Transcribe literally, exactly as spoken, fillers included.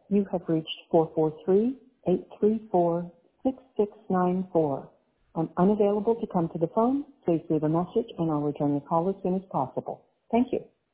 You have reached four four three, eight three four, six six nine four. I'm unavailable to come to the phone. Please leave a message and I'll return your call as soon as possible. Thank you.